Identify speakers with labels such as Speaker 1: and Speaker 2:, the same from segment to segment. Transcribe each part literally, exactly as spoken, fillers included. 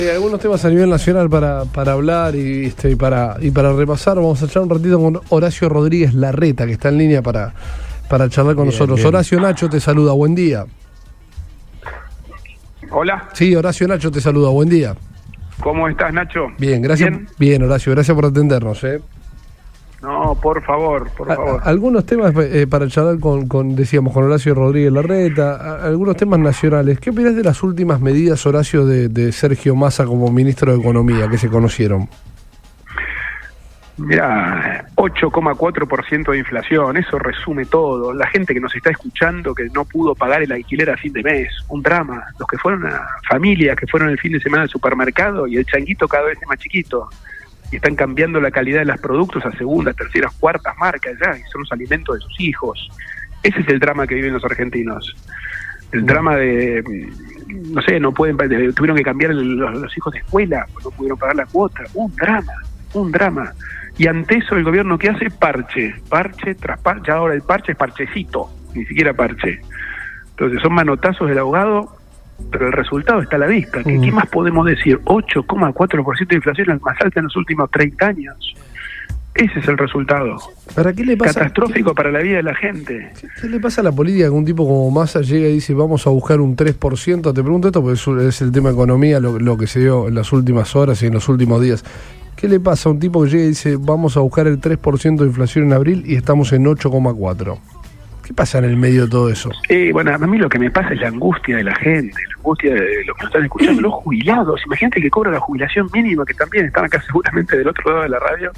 Speaker 1: Hay algunos temas a nivel nacional para, para hablar y, este, y, para, y para repasar. Vamos a echar un ratito con Horacio Rodríguez Larreta, que está en línea para, para charlar con bien, nosotros. Bien. Horacio, Nacho te saluda, buen día.
Speaker 2: Hola.
Speaker 1: Sí, Horacio, Nacho te saluda, buen día.
Speaker 2: ¿Cómo estás, Nacho?
Speaker 1: Bien, gracias. Bien, bien Horacio, gracias por atendernos. ¿eh?
Speaker 2: No, por favor, por favor.
Speaker 1: A, algunos temas eh, para charlar con, con, decíamos, con Horacio Rodríguez Larreta, a, algunos temas nacionales. ¿Qué opinás de las últimas medidas, Horacio, de, de Sergio Massa como ministro de Economía que se conocieron?
Speaker 2: Mirá, ocho coma cuatro por ciento de inflación, eso resume todo. La gente que nos está escuchando que no pudo pagar el alquiler a fin de mes, un drama. Los que fueron a familias, que fueron el fin de semana al supermercado y el changuito cada vez es más chiquito. Y están cambiando la calidad de los productos a segundas, terceras, cuartas marcas ya, y son los alimentos de sus hijos. Ese es el drama que viven los argentinos. El drama de, no sé, no pueden, tuvieron que cambiar los, los hijos de escuela, no pudieron pagar la cuota. Un drama, un drama. Y ante eso el gobierno, ¿qué hace? Parche, parche tras parche. Ahora el parche es parchecito, ni siquiera parche. Entonces son manotazos del abogado, pero el resultado está a la vista. ¿Qué, mm. ¿qué más podemos decir? ocho coma cuatro por ciento de inflación, el más alta en los últimos treinta años. Ese es el resultado.
Speaker 1: ¿Para qué le pasa?
Speaker 2: Catastrófico ¿Qué? Para la vida de la gente.
Speaker 1: ¿Qué, ¿Qué le pasa a la política? Que un tipo como Massa llega y dice vamos a buscar un tres por ciento. Te pregunto esto porque es el tema de economía, lo, lo que se dio en las últimas horas y en los últimos días. ¿Qué le pasa a un tipo que llega y dice vamos a buscar el tres por ciento de inflación en abril y estamos en ocho coma cuatro? ¿Qué pasa en el medio de todo eso?
Speaker 2: Eh, bueno, a mí lo que me pasa es la angustia de la gente, la angustia de los que nos están escuchando, los jubilados. Imagínate que cobra la jubilación mínima, que también están acá seguramente del otro lado de la radio,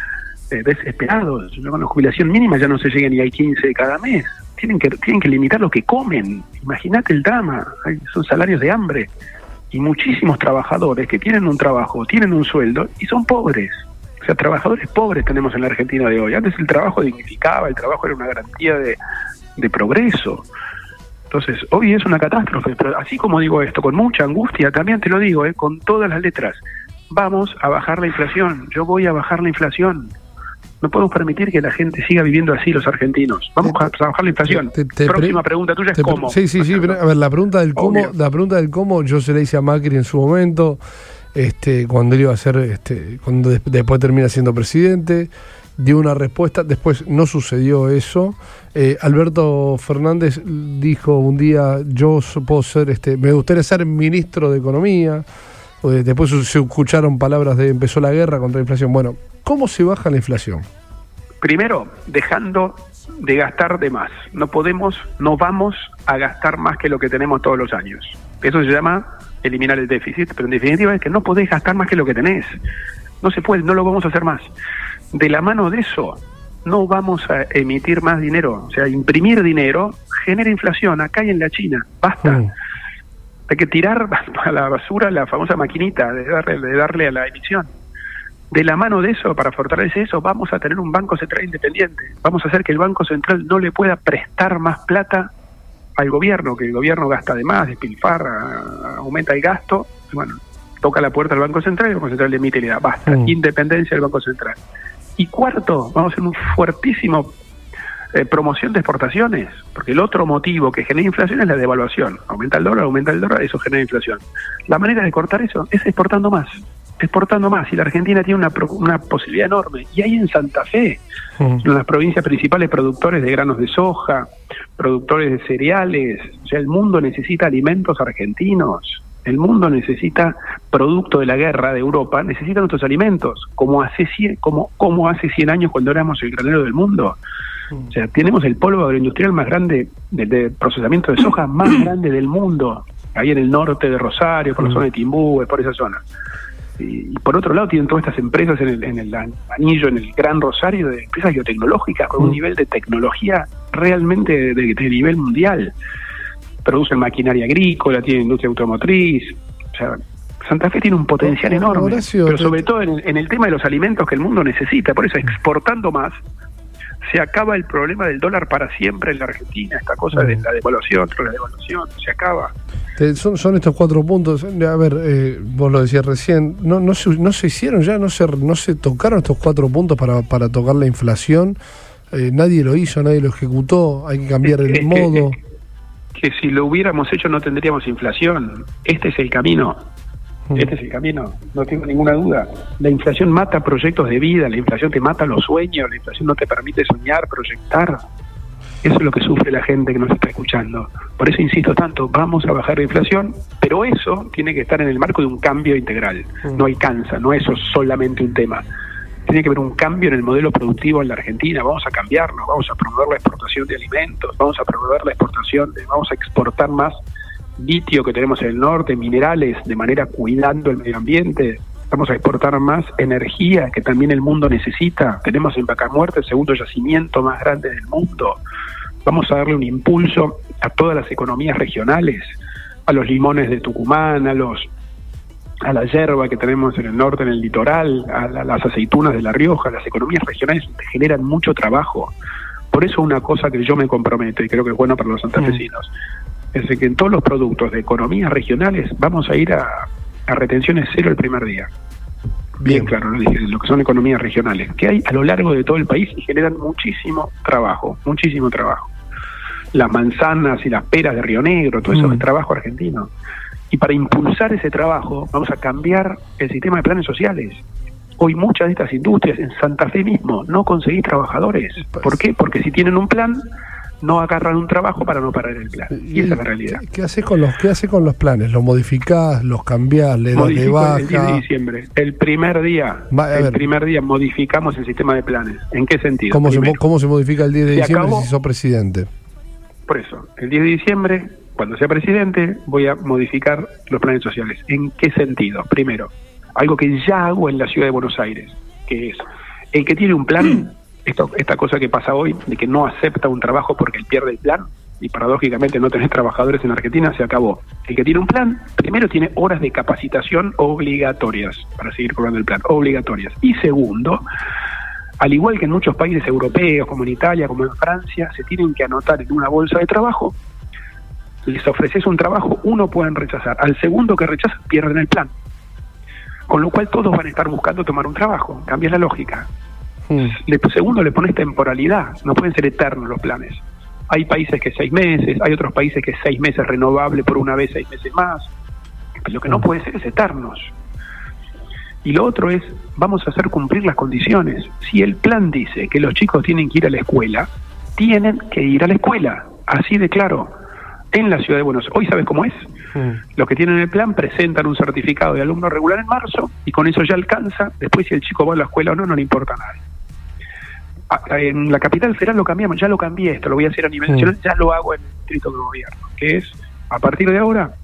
Speaker 2: eh, desesperados. Con la jubilación mínima ya no se llega ni al quince de cada mes. Tienen que tienen que limitar lo que comen. Imagínate el drama. Hay, son salarios de hambre. Y muchísimos trabajadores que tienen un trabajo, tienen un sueldo y son pobres. O sea, trabajadores pobres tenemos en la Argentina de hoy. Antes el trabajo dignificaba, el trabajo era una garantía de, de progreso. Entonces, hoy es una catástrofe, pero así como digo esto, con mucha angustia, también te lo digo, eh, con todas las letras, vamos a bajar la inflación, yo voy a bajar la inflación. No podemos permitir que la gente siga viviendo así, los argentinos. Vamos a bajar la inflación. Te, te, Próxima pre pregunta tuya es te, cómo.
Speaker 1: Sí, sí, sí, pero, a ver, la pregunta del cómo, la pregunta del cómo yo se la hice a Macri en su momento. Este, cuando él iba a ser, este, cuando de, después termina siendo presidente, dio una respuesta, después no sucedió eso. Eh, Alberto Fernández dijo un día, yo puedo ser, este, me gustaría ser ministro de Economía. Eh, después se escucharon palabras de empezó la guerra contra la inflación. Bueno, ¿cómo se baja la inflación?
Speaker 2: Primero, dejando de gastar de más. No podemos, no vamos a gastar más que lo que tenemos todos los años. Eso se llama eliminar el déficit, pero en definitiva es que no podés gastar más que lo que tenés. No se puede, no lo vamos a hacer más. De la mano de eso, no vamos a emitir más dinero. O sea, imprimir dinero genera inflación, acá y en la China. Basta. Mm. Hay que tirar a la basura la famosa maquinita de darle, de darle a la emisión. De la mano de eso, para fortalecer eso, vamos a tener un Banco Central independiente. Vamos a hacer que el Banco Central no le pueda prestar más plata al gobierno, que el gobierno gasta de más, despilfarra, aumenta el gasto. Bueno, toca la puerta al Banco Central y el Banco Central le emite y le da basta. Mm. Independencia del Banco Central. Y cuarto, vamos a hacer un fuertísimo eh, promoción de exportaciones, porque el otro motivo que genera inflación es la devaluación. Aumenta el dólar, aumenta el dólar, eso genera inflación. La manera de cortar eso es exportando más. exportando más, y la Argentina tiene una, una posibilidad enorme. Y ahí en Santa Fe, mm. en las provincias principales productores de granos de soja, productores de cereales, o sea, el mundo necesita alimentos argentinos, el mundo necesita, producto de la guerra de Europa, necesita nuestros alimentos, como hace cien, como, como hace cien años cuando éramos el granero del mundo. Mm. O sea, tenemos el polo agroindustrial más grande de, de procesamiento de soja más grande del mundo, ahí en el norte de Rosario, por mm. la zona de Timbú, por esa zona. Y por otro lado tienen todas estas empresas en el, en el anillo, en el Gran Rosario, de empresas biotecnológicas con mm. un nivel de tecnología realmente de, de, de nivel mundial. Producen maquinaria agrícola, tienen industria automotriz. O sea, Santa Fe tiene un potencial oh, enorme, Horacio, pero sobre te... todo en el, en el tema de los alimentos que el mundo necesita. Por eso, exportando más, se acaba el problema del dólar para siempre en la Argentina. Esta cosa mm. de la devaluación, la devaluación, se acaba.
Speaker 1: Son, son estos cuatro puntos. A ver, eh, vos lo decías recién, no no se, no se hicieron ya, no se no se tocaron estos cuatro puntos para, para tocar la inflación. Eh, nadie lo hizo, nadie lo ejecutó, hay que cambiar el es modo.
Speaker 2: Que, que si lo hubiéramos hecho no tendríamos inflación. Este es el camino. Este es el camino, no tengo ninguna duda. La inflación mata proyectos de vida, la inflación te mata los sueños, la inflación no te permite soñar, proyectar. Eso es lo que sufre la gente que nos está escuchando. Por eso insisto tanto, vamos a bajar la inflación, pero eso tiene que estar en el marco de un cambio integral. No alcanza, no es eso solamente un tema. Tiene que haber un cambio en el modelo productivo en la Argentina. Vamos a cambiarnos, vamos a promover la exportación de alimentos, vamos a promover la exportación, de, vamos a exportar más litio que tenemos en el norte, minerales, de manera cuidando el medio ambiente. Vamos a exportar más energía que también el mundo necesita. Tenemos en Vaca Muerta el segundo yacimiento más grande del mundo. Vamos a darle un impulso a todas las economías regionales, a los limones de Tucumán, a los a la yerba que tenemos en el norte, en el litoral, a la, las aceitunas de La Rioja. Las economías regionales generan mucho trabajo. Por eso una cosa que yo me comprometo, y creo que es bueno para los santafesinos, mm. es que en todos los productos de economías regionales vamos a ir a, a retenciones cero el primer día. Bien, Bien claro, ¿no? Lo que son economías regionales, que hay a lo largo de todo el país y generan muchísimo trabajo, muchísimo trabajo. Las manzanas y las peras de Río Negro, todo eso mm. es trabajo argentino. Y para impulsar ese trabajo vamos a cambiar el sistema de planes sociales. Hoy muchas de estas industrias, en Santa Fe mismo, no conseguís trabajadores. ¿Por qué? Porque si tienen un plan, no agarran un trabajo para no parar el plan. Y, y esa es la realidad.
Speaker 1: ¿Qué haces con los, qué hace con los planes? ¿Los modificás, los cambiás, le das de baja?
Speaker 2: El diez de diciembre. El primer día, Va, el ver. primer día modificamos el sistema de planes. ¿En qué sentido?
Speaker 1: ¿Cómo, se, ¿cómo se modifica el diez de diciembre acabó, si sos presidente?
Speaker 2: Por eso, el diez de diciembre, cuando sea presidente, voy a modificar los planes sociales. ¿En qué sentido? Primero, algo que ya hago en la ciudad de Buenos Aires, que es el que tiene un plan, esto, esta cosa que pasa hoy, de que no acepta un trabajo porque él pierde el plan, y paradójicamente no tenés trabajadores en Argentina, se acabó. El que tiene un plan, primero tiene horas de capacitación obligatorias, para seguir cobrando el plan, obligatorias. Y segundo, al igual que en muchos países europeos, como en Italia, como en Francia, se tienen que anotar en una bolsa de trabajo. Les ofreces un trabajo, uno pueden rechazar. Al segundo que rechazan, pierden el plan. Con lo cual todos van a estar buscando tomar un trabajo. Cambia la lógica. Mm. Le, segundo, le pones temporalidad. No pueden ser eternos los planes. Hay países que seis meses, hay otros países que seis meses renovable por una vez, seis meses más. Lo que no puede ser es eternos. Y lo otro es, vamos a hacer cumplir las condiciones. Si el plan dice que los chicos tienen que ir a la escuela, tienen que ir a la escuela. Así de claro. En la ciudad de Buenos Aires. Hoy, ¿sabes cómo es? Mm. Los que tienen el plan presentan un certificado de alumno regular en marzo y con eso ya alcanza. Después, si el chico va a la escuela o no, no le importa nada. En la capital federal lo cambiamos, ya lo cambié esto, lo voy a hacer a nivel mm. nacional, ya lo hago en el distrito de gobierno, que es, a partir de ahora,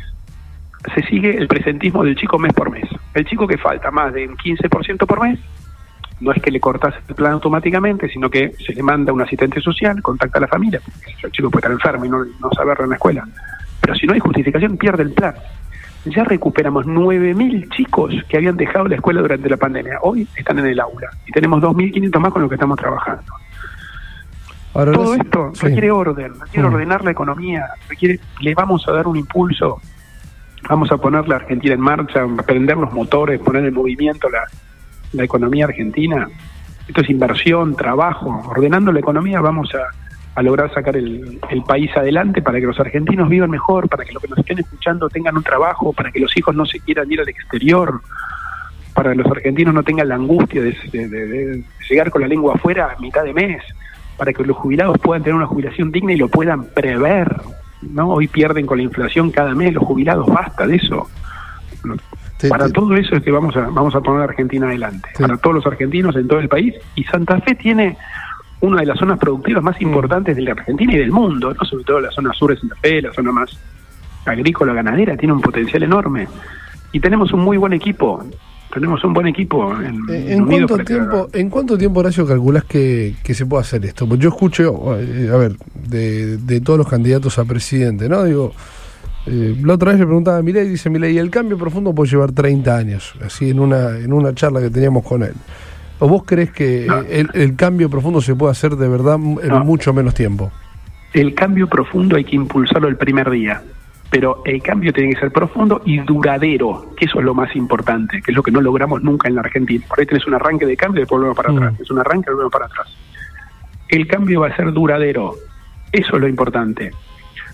Speaker 2: se sigue el presentismo del chico mes por mes. El chico que falta más de un quince por ciento por mes, no es que le cortas el plan automáticamente, sino que se le manda un asistente social, contacta a la familia, porque el chico puede estar enfermo y no, no saberlo en la escuela. Pero si no hay justificación, pierde el plan. Ya recuperamos nueve mil chicos que habían dejado la escuela durante la pandemia. Hoy están en el aula y tenemos dos mil quinientos más con lo que estamos trabajando. Ahora, todo sí, esto sí. requiere orden, requiere mm. ordenar la economía, requiere, le vamos a dar un impulso, vamos a poner la Argentina en marcha, prender los motores, poner en movimiento la la economía argentina. Esto es inversión, trabajo. Ordenando la economía vamos a, a lograr sacar el, el país adelante para que los argentinos vivan mejor, para que los que nos estén escuchando tengan un trabajo, para que los hijos no se quieran ir al exterior, para que los argentinos no tengan la angustia de, de, de, de llegar con la lengua afuera a mitad de mes, para que los jubilados puedan tener una jubilación digna y lo puedan prever, ¿no? Hoy pierden con la inflación cada mes los jubilados, basta de eso. Sí, para sí. todo eso es que vamos a vamos a poner a Argentina adelante, sí. para todos los argentinos en todo el país. Y Santa Fe tiene una de las zonas productivas más importantes de la Argentina y del mundo, no sobre todo la zona sur de Santa Fe, la zona más agrícola ganadera, tiene un potencial enorme. Y tenemos un muy buen equipo, tenemos un buen equipo. En,
Speaker 1: ¿En, cuánto, tiempo, que... ¿En cuánto tiempo, Horacio, calculás que, que se puede hacer esto? Porque yo escucho, eh, a ver, de, de todos los candidatos a presidente, ¿no? Digo... Eh, la otra vez le preguntaba a Milei, dice Milei, el cambio profundo puede llevar treinta años, así en una en una charla que teníamos con él. ¿O vos crees que no. el, el cambio profundo se puede hacer de verdad en no. mucho menos tiempo?
Speaker 2: El cambio profundo hay que impulsarlo el primer día, pero el cambio tiene que ser profundo y duradero, que eso es lo más importante, que es lo que no logramos nunca en la Argentina. Por ahí tenés un arranque de cambio y después volvemos para mm. atrás, es un arranque y volvemos para atrás. El cambio va a ser duradero, eso es lo importante.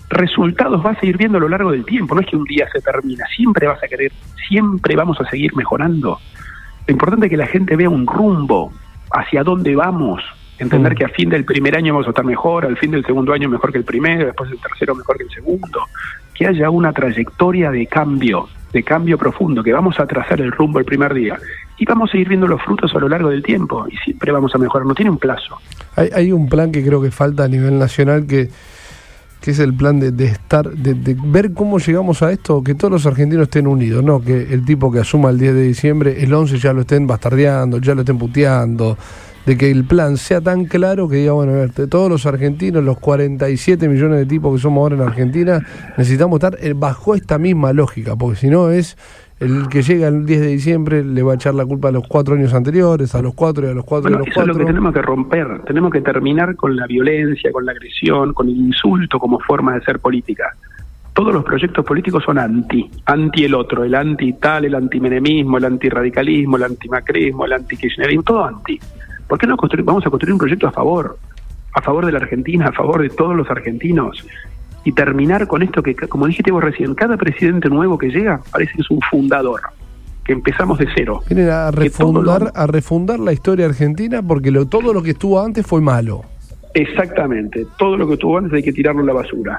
Speaker 2: resultados vas a ir viendo a lo largo del tiempo, no es que un día se termina, siempre vas a querer, siempre vamos a seguir mejorando. Lo importante es que la gente vea un rumbo, hacia dónde vamos, entender mm. que a fin del primer año vamos a estar mejor, al fin del segundo año mejor que el primero, después del tercero mejor que el segundo, que haya una trayectoria de cambio, de cambio profundo, que vamos a trazar el rumbo el primer día y vamos a ir viendo los frutos a lo largo del tiempo y siempre vamos a mejorar, no tiene un plazo.
Speaker 1: Hay, hay un plan que creo que falta a nivel nacional que que es el plan de, de estar, de, de ver cómo llegamos a esto, que todos los argentinos estén unidos, no que el tipo que asuma el diez de diciembre, el once ya lo estén bastardeando, ya lo estén puteando, de que el plan sea tan claro que diga, bueno, a ver, de todos los argentinos, los cuarenta y siete millones de tipos que somos ahora en Argentina, necesitamos estar bajo esta misma lógica, porque si no es el que llega el diez de diciembre le va a echar la culpa a los cuatro años anteriores, a los cuatro y a los cuatro
Speaker 2: bueno,
Speaker 1: y a los
Speaker 2: eso
Speaker 1: cuatro.
Speaker 2: Es lo que tenemos que romper, tenemos que terminar con la violencia, con la agresión, con el insulto como forma de ser política. Todos los proyectos políticos son anti, anti el otro, el anti tal, el antimenemismo, el antirradicalismo, el antimacrismo, el antikirchnerismo, todo anti. ¿Por qué no construir, vamos a construir un proyecto a favor, a favor de la Argentina, a favor de todos los argentinos? Y terminar con esto que, como dijiste vos recién, cada presidente nuevo que llega parece que es un fundador, que empezamos de cero.
Speaker 1: Vienen a refundar,
Speaker 2: lo...
Speaker 1: a refundar la historia argentina porque lo, todo lo que estuvo antes fue malo.
Speaker 2: Exactamente, todo lo que estuvo antes hay que tirarlo a la basura.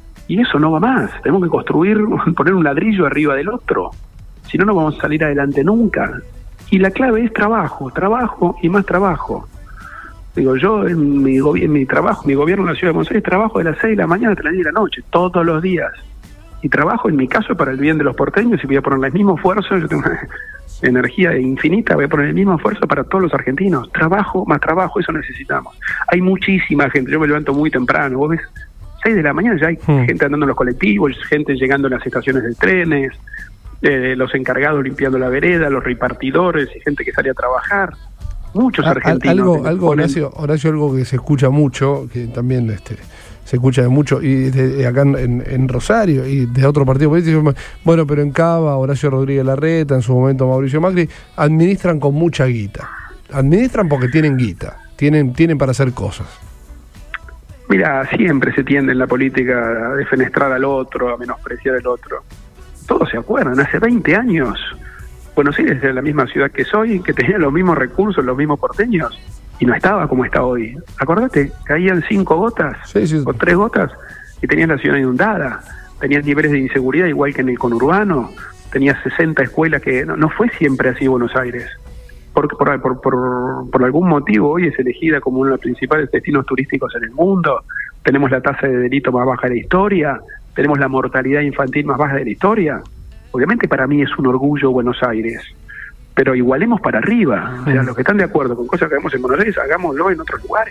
Speaker 2: Y eso no va más, tenemos que construir, poner un ladrillo arriba del otro, si no, no vamos a salir adelante nunca. Y la clave es trabajo, trabajo y más trabajo. Digo, yo en mi, en mi trabajo, mi gobierno en la ciudad de Buenos Aires, trabajo de las seis de la mañana hasta las diez de la noche, todos los días. Y trabajo en mi caso para el bien de los porteños y voy a poner el mismo esfuerzo, yo tengo una energía infinita, voy a poner el mismo esfuerzo para todos los argentinos. Trabajo más trabajo, eso necesitamos. Hay muchísima gente, yo me levanto muy temprano, vos ves, seis de la mañana ya hay hmm. gente andando en los colectivos, gente llegando a las estaciones de trenes, eh, los encargados limpiando la vereda, los repartidores y gente que sale a trabajar. Muchos argentinos.
Speaker 1: Algo, algo Horacio, Horacio, algo que se escucha mucho, que también este, se escucha de mucho, y de, de acá en, en Rosario, y de otro partido político, bueno, pero en Cava, Horacio Rodríguez Larreta, en su momento Mauricio Macri, administran con mucha guita. Administran porque tienen guita, tienen, tienen para hacer cosas.
Speaker 2: Mira, siempre se tiende en la política a defenestrar al otro, a menospreciar al otro. Todos se acuerdan, hace veinte años... Buenos Aires era la misma ciudad que soy, que tenía los mismos recursos, los mismos porteños, y no estaba como está hoy. Acordate, caían cinco gotas,
Speaker 1: sí, sí.
Speaker 2: o tres gotas, y tenías la ciudad inundada, tenías niveles de inseguridad igual que en el conurbano, tenías sesenta escuelas que... No, no fue siempre así Buenos Aires, porque por, por, por, por algún motivo hoy es elegida como uno de los principales destinos turísticos en el mundo, tenemos la tasa de delito más baja de la historia, tenemos la mortalidad infantil más baja de la historia. Obviamente para mí es un orgullo Buenos Aires, pero igualemos para arriba. O sea, los que están de acuerdo con cosas que hagamos en Buenos Aires, hagámoslo en otros lugares.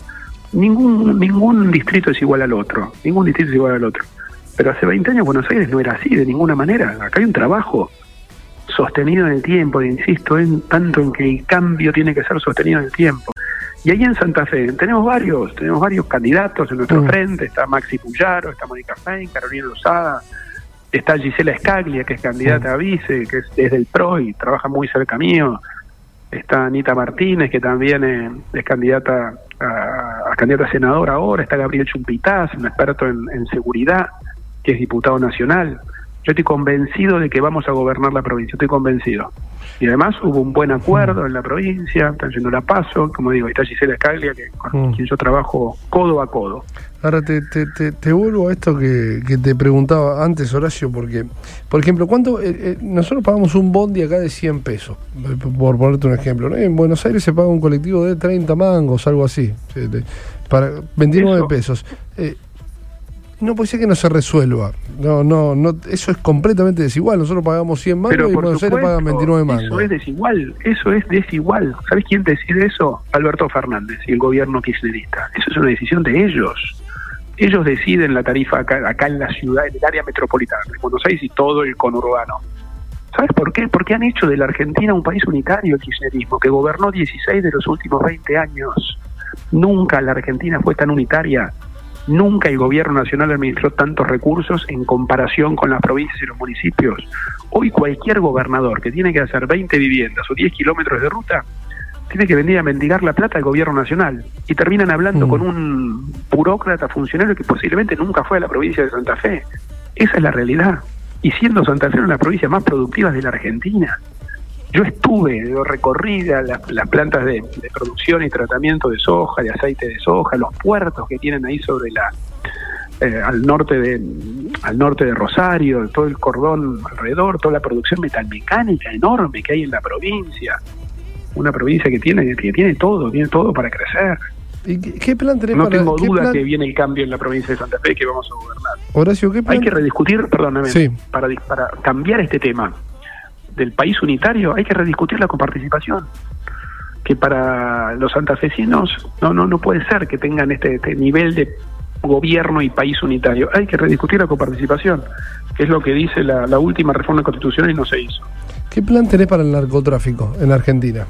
Speaker 2: Ningún ningún distrito es igual al otro, ningún distrito es igual al otro. Pero hace veinte años Buenos Aires no era así de ninguna manera. Acá hay un trabajo sostenido en el tiempo, insisto, en tanto en que el cambio tiene que ser sostenido en el tiempo. Y ahí en Santa Fe tenemos varios, tenemos varios candidatos en nuestro mm. frente. Está Maxi Puyaro, está Mónica Fein, Carolina Lozada. Está Gisela Scaglia, que es candidata a vice, que es desde el P R O y trabaja muy cerca mío. Está Anita Martínez, que también es, es candidata a, a candidata a senadora ahora. Está Gabriel Chumpitaz, un experto en, en seguridad, que es diputado nacional. Yo estoy convencido de que vamos a gobernar la provincia, estoy convencido. Y además hubo un buen acuerdo en la provincia, están yendo la paso, como digo, está Gisela Scaglia, que, con mm. quien yo trabajo codo a codo.
Speaker 1: Ahora te, te, te, te vuelvo a esto que, que te preguntaba antes, Horacio, porque, por ejemplo, ¿cuánto eh, eh, nosotros pagamos un bondi acá de cien pesos, por ponerte un ejemplo, ¿no? En Buenos Aires se paga un colectivo de treinta mangos, algo así, de, para veintinueve eso. pesos. Eh, no puede ser que no se resuelva. No, no, no, eso es completamente desigual. Nosotros pagamos cien mangos y en Buenos supuesto, Aires pagan veintinueve mangos.
Speaker 2: Eso es desigual, eso es desigual. ¿Sabes quién decide eso? Alberto Fernández y el gobierno kirchnerista. Eso es una decisión de ellos. Ellos deciden la tarifa acá, acá en la ciudad, en el área metropolitana, de Buenos Aires y todo el conurbano. ¿Sabes por qué? Porque han hecho de la Argentina un país unitario el kirchnerismo, que gobernó dieciséis de los últimos veinte años. Nunca la Argentina fue tan unitaria. Nunca el gobierno nacional administró tantos recursos en comparación con las provincias y los municipios. Hoy cualquier gobernador que tiene que hacer veinte viviendas o diez kilómetros de ruta tiene que venir a mendigar la plata al gobierno nacional y terminan hablando mm. con un burócrata funcionario que posiblemente nunca fue a la provincia de Santa Fe. Esa es la realidad. Y siendo Santa Fe una de las provincias más productivas de la Argentina. Yo estuve, yo recorrí las, las plantas de, de producción y tratamiento de soja, de aceite de soja, los puertos que tienen ahí sobre la eh, al norte de al norte de Rosario, todo el cordón alrededor, toda la producción metalmecánica enorme que hay en la provincia. Una provincia que tiene que tiene todo, tiene todo para crecer.
Speaker 1: ¿Y qué plan tenés
Speaker 2: no
Speaker 1: para,
Speaker 2: tengo duda
Speaker 1: plan...
Speaker 2: que viene el cambio en la provincia de Santa Fe, que vamos a gobernar.
Speaker 1: Horacio, ¿qué plan?
Speaker 2: Hay que rediscutir, perdóname,
Speaker 1: sí.
Speaker 2: para, para cambiar este tema del país unitario, hay que rediscutir la coparticipación. Que para los santafesinos no no no puede ser que tengan este, este nivel de gobierno y país unitario. Hay que rediscutir la coparticipación, que es lo que dice la, la última reforma constitucional y no se hizo.
Speaker 1: ¿Qué plan tenés para el narcotráfico en Argentina?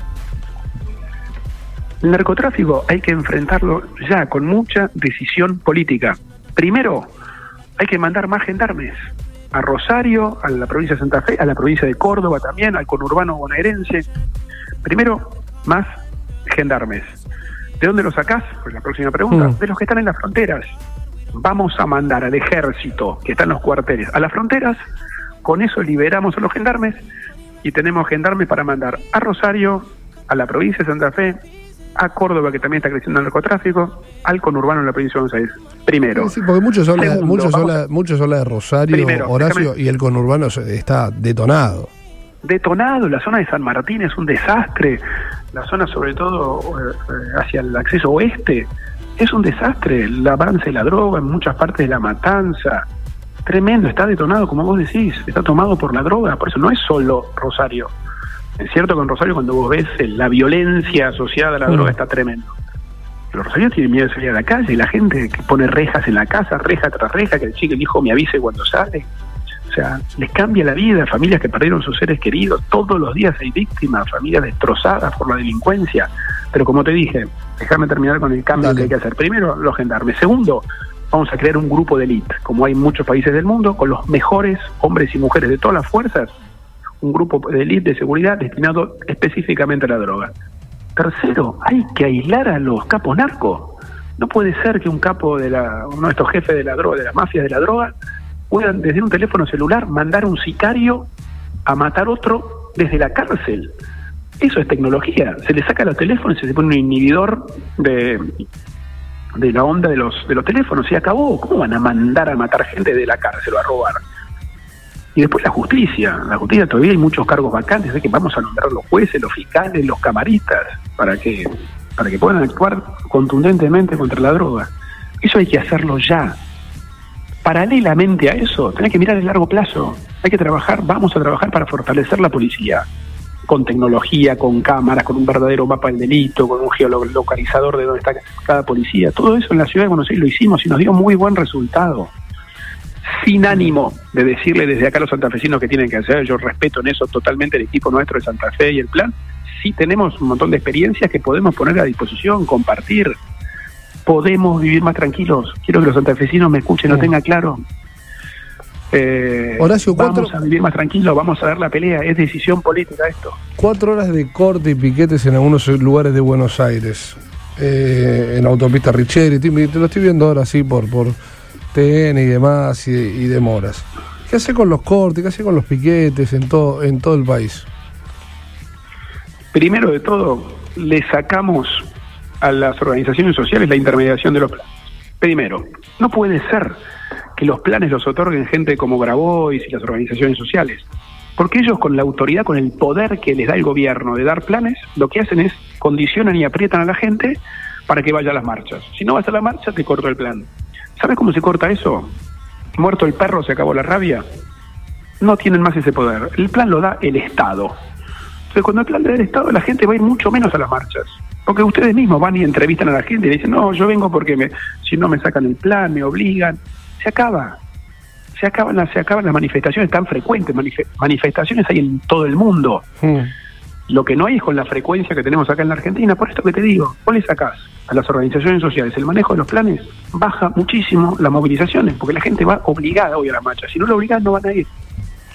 Speaker 2: El narcotráfico hay que enfrentarlo ya con mucha decisión política. Primero, hay que mandar más gendarmes a Rosario, a la provincia de Santa Fe, a la provincia de Córdoba también, al conurbano bonaerense. Primero, más gendarmes. ¿De dónde los sacás? Pues la próxima pregunta. Mm. De los que están en las fronteras. Vamos a mandar al ejército que está en los cuarteles a las fronteras. Con eso liberamos a los gendarmes y tenemos gendarmes para mandar a Rosario, a la provincia de Santa Fe, a Córdoba, que también está creciendo el narcotráfico, al conurbano en la provincia de Buenos Aires. Primero.
Speaker 1: Sí, sí, porque muchos hablan muchos habla, muchos habla de Rosario, primero, Horacio, déjame, y el conurbano está detonado.
Speaker 2: Detonado, la zona de San Martín es un desastre, la zona sobre todo eh, hacia el acceso oeste, es un desastre, el avance de la droga en muchas partes de La Matanza, tremendo, está detonado, como vos decís, está tomado por la droga, por eso no es solo Rosario. Es cierto que en Rosario cuando vos ves la violencia asociada a la mm. droga está tremendo. Pero Rosario tiene miedo de salir a la calle, y la gente que pone rejas en la casa, reja tras reja, que el chico, el hijo me avise cuando sale. O sea, les cambia la vida, familias que perdieron sus seres queridos, todos los días hay víctimas, familias destrozadas por la delincuencia. Pero como te dije, déjame terminar con el cambio Dale. que hay que hacer. Primero, los gendarmes. Segundo, vamos a crear un grupo de élite, como hay en muchos países del mundo, con los mejores hombres y mujeres de todas las fuerzas, un grupo de élite de seguridad destinado específicamente a la droga. Tercero, hay que aislar a los capos narcos. No puede ser que un capo de la, uno de estos jefes de la droga, de las mafias de la droga, puedan desde un teléfono celular mandar a un sicario a matar otro desde la cárcel. Eso es tecnología. Se le saca los teléfonos y se pone un inhibidor de, de la onda de los, de los teléfonos. Se acabó. ¿Cómo van a mandar a matar gente de la cárcel o a robar? Y después la justicia. La justicia todavía hay muchos cargos vacantes. Así que vamos a nombrar los jueces, los fiscales, los camaristas, para que, para que puedan actuar contundentemente contra la droga. Eso hay que hacerlo ya. Paralelamente a eso, tenés que mirar el largo plazo. Hay que trabajar, vamos a trabajar para fortalecer la policía. Con tecnología, con cámaras, con un verdadero mapa del delito, con un geolocalizador de dónde está cada policía. Todo eso en la ciudad de Buenos Aires lo hicimos y nos dio muy buen resultado. Sin ánimo de decirle desde acá a los santafesinos que tienen que hacer, yo respeto en eso totalmente el equipo nuestro de Santa Fe y el plan. Sí tenemos un montón de experiencias que podemos poner a disposición, compartir. Podemos vivir más tranquilos. Quiero que los santafesinos me escuchen, lo tengan claro. Eh,
Speaker 1: Horacio,
Speaker 2: vamos
Speaker 1: cuatro...
Speaker 2: a vivir más tranquilos, vamos a dar la pelea, es decisión política esto.
Speaker 1: Cuatro horas de corte y piquetes en algunos lugares de Buenos Aires, eh, en la autopista Richeri, te, te lo estoy viendo ahora así por, por T N y demás y, y demoras. ¿Qué hace con los cortes, qué hace con los piquetes en todo, en todo el país?
Speaker 2: Primero de todo, le sacamos a las organizaciones sociales la intermediación de los planes. Primero, no puede ser que los planes los otorguen gente como Grabois y las organizaciones sociales, porque ellos con la autoridad, con el poder que les da el gobierno de dar planes, lo que hacen es condicionan y aprietan a la gente para que vaya a las marchas. Si no vas a la marcha, te corto el plan. ¿Sabes cómo se corta eso? Muerto el perro, se acabó la rabia. No tienen más ese poder. El plan lo da el Estado. Entonces, cuando el plan le da el Estado, la gente va a ir mucho menos a las marchas. Porque ustedes mismos van y entrevistan a la gente y le dicen, no, yo vengo porque me, si no me sacan el plan, me obligan. Se acaba. Se acaban las, se acaban las manifestaciones tan frecuentes. Manif- manifestaciones hay en todo el mundo. Mm. Lo que no hay es con la frecuencia que tenemos acá en la Argentina. Por esto que te digo, vos le sacás a las organizaciones sociales el manejo de los planes, baja muchísimo las movilizaciones, porque la gente va obligada hoy a la marcha. Si no lo obligan, no van a ir.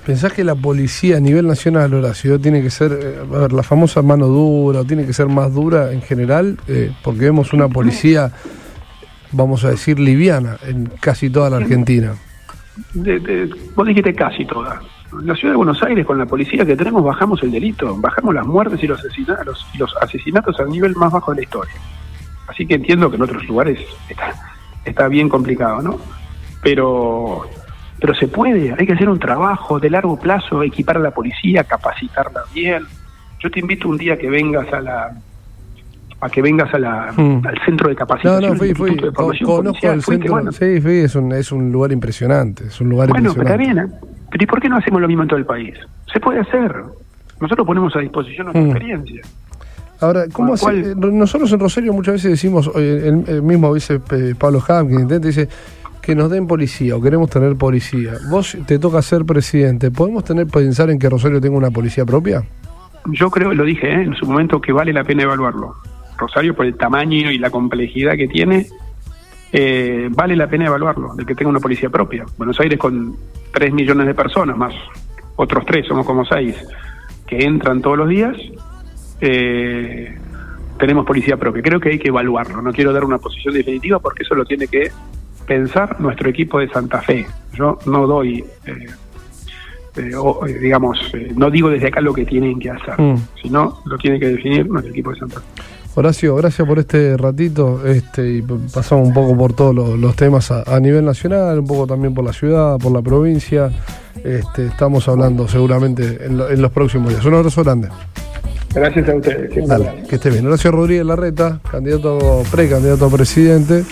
Speaker 1: ¿Pensás que la policía a nivel nacional, Horacio, tiene que ser, eh, a ver, la famosa mano dura, o tiene que ser más dura en general? Eh, porque vemos una policía, vamos a decir, liviana en casi toda la Argentina.
Speaker 2: De, de, vos dijiste casi toda. En la ciudad de Buenos Aires, con la policía que tenemos, bajamos el delito, bajamos las muertes y los asesinatos, los, y los asesinatos al nivel más bajo de la historia. Así que entiendo que en otros lugares está, está bien complicado, ¿no? Pero... Pero se puede, hay que hacer un trabajo de largo plazo, equipar a la policía, capacitarla bien. Yo te invito un día que vengas a la a que vengas a la mm. al centro de capacitación.
Speaker 1: No, no, fui, fui,
Speaker 2: de
Speaker 1: con, conozco el centro, bueno. sí, fui, es un, es un lugar impresionante, es un lugar
Speaker 2: bueno,
Speaker 1: impresionante.
Speaker 2: Bueno, pero está bien, ¿eh? Pero ¿y por qué no hacemos lo mismo en todo el país? Se puede hacer, nosotros ponemos a disposición nuestra mm. experiencia.
Speaker 1: Ahora, ¿cómo hace? Eh, nosotros en Rosario muchas veces decimos, el, el mismo vice eh, Pablo Ham, que intenta, dice... que nos den policía o queremos tener policía. Vos te toca ser presidente. ¿Podemos tener pensar en que Rosario tenga una policía propia?
Speaker 2: Yo creo, lo dije ¿eh? en su momento, que vale la pena evaluarlo. Rosario, por el tamaño y la complejidad que tiene, eh, vale la pena evaluarlo, de que tenga una policía propia. Buenos Aires con tres millones de personas, más otros tres, somos como seis, que entran todos los días, eh, tenemos policía propia. Creo que hay que evaluarlo. No quiero dar una posición definitiva porque eso lo tiene que pensar nuestro equipo de Santa Fe. Yo no doy, eh, eh, o, eh, digamos, eh, no digo desde acá lo que tienen que hacer, mm. sino lo tiene que definir nuestro equipo de Santa Fe.
Speaker 1: Horacio, gracias por este ratito, este, y pasamos un poco por todos los, los temas a, a nivel nacional, un poco también por la ciudad, por la provincia. Este, estamos hablando seguramente en, lo, en los próximos días. Un abrazo grande.
Speaker 2: Gracias a ustedes.
Speaker 1: Dale, que esté bien. Horacio Rodríguez Larreta, candidato, precandidato a presidente.